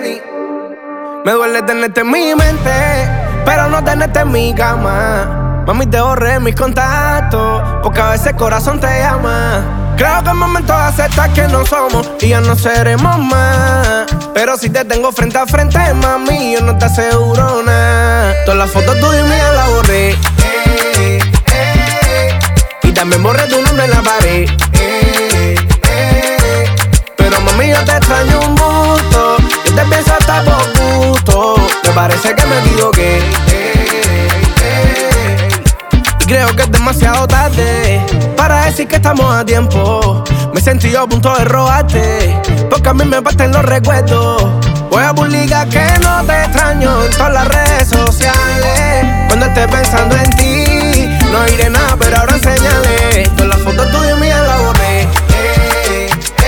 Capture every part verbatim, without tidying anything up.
ready. Me duele tenerte en mi mente, pero no tenerte en mi cama. Mami, te borré mis contactos, porque a veces el corazón te llama. Creo que es momento de aceptar que no somos y ya no seremos más. Pero si te tengo frente a frente, mami, yo no te aseguro nada. Todas las fotos tuyas y mías las borré, eh, eh, y también borré tu nombre en la pared, eh, eh, pero mami, yo te extraño un gusto. Yo te pienso hasta por gusto. Me parece que me equivoqué, eh, eh, y creo que es demasiado tarde para decir que estamos a tiempo. Me sentí yo a punto de robarte, porque a mí me parten los recuerdos. Voy a publicar que no te extraño en todas las redes sociales. Cuando esté pensando en ti, no diré nada, pero ahora enseñale. Todas las fotos tuyas y mías las borré, eh,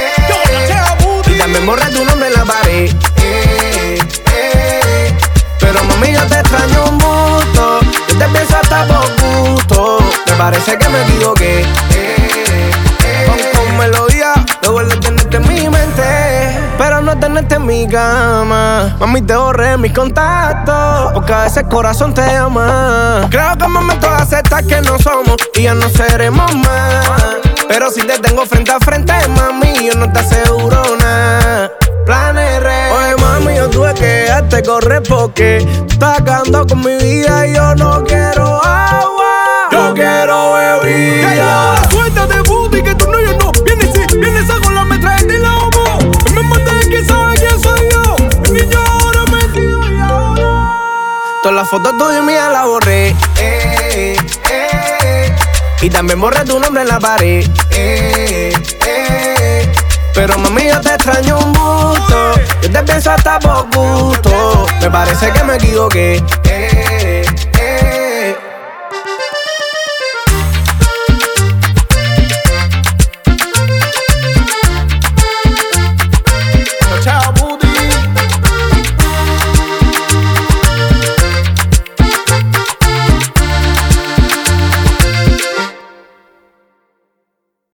eh, y también borré tu nombre en la pared, eh, eh, pero mami, yo te extraño un gusto. Yo te pienso hasta por gusto. Me parece que me equivoqué, eh, eh, con, con melodía. Me duele tenerte en mi mente, pero no tenerte en mi cama. Mami, te borré mis contactos, porque a veces el corazón te llama. Creo que es momento de aceptar que no somos y ya no seremos más. Pero si te tengo frente a frente, mami, yo no te aseguro nada. Plan R. Oye, mami, yo tuve que dejarte correr porque tú estás acabando con mi vida y yo no quiero agua. Yo quiero bebida. Suéltate, puti, que tú no, yo no. Vienes, sí, vienes a con la metralla de la homo. Me mata de que sabe quién soy yo. El niño ahora metido y ahora. Todas las fotos tuyas y mías las borré, eh, eh, y también borré tu nombre en la pared, eh, eh, pero mami, yo te extraño un gusto. Yo te pienso hasta por gusto. Me parece que me equivoqué, eh,